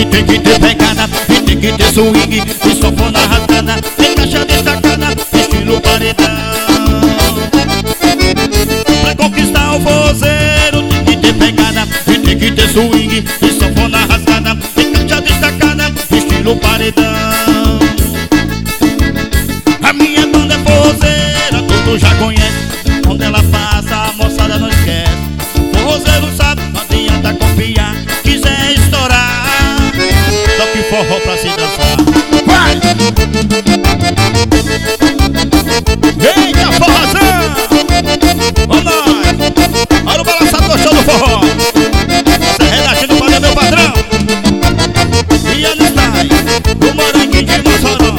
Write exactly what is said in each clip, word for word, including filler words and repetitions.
e tem que ter pegada, e tem que ter swing, e sanfona rasgada, tem caixa destacada, estilo paredão. Pra conquistar o forrozeiro tem que ter pegada, e tem que ter swing, e sanfona rasgada, tem caixa destacada, estilo paredão. A minha banda é forrozeira, todo já conhece. Quando ela passa, a moçada não esquece. Forrozeiro sabe, não adianta confiar. Quiser estourar, toque forró pra se dançar. Vai! Eita, forrozão! Ô nós! Olha o balançado gostou do forró. Essa é Renatinho do Padre, meu patrão. E ele está aí, do Moranguinho de Mossoró.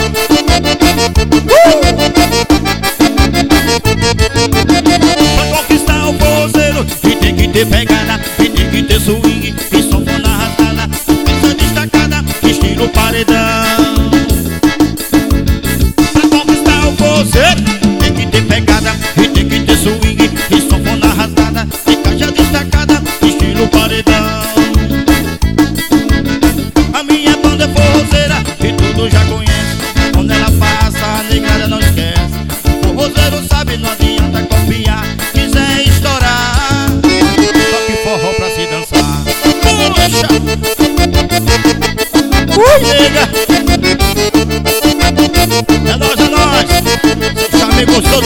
Uh! Pra conquistar o forrozeiro e tem que ter pegada, e tem que ter swing, e sanfona rasgada, peça destacada, estilo paredão. Pra conquistar o forrozeiro tem que ter pegada, e tem que ter swing, e sanfona rasgada, e caixa destacada, estilo paredão. A minha banda é forrozeira e tudo já conhece. Quando ela passa, a negrada não esquece. O forrozeiro sabe, não adianta confiar. Quiser estourar, toque forró pra se dançar. Puxa! Ui, nega! É nóis, é nóis! Seus amigos todos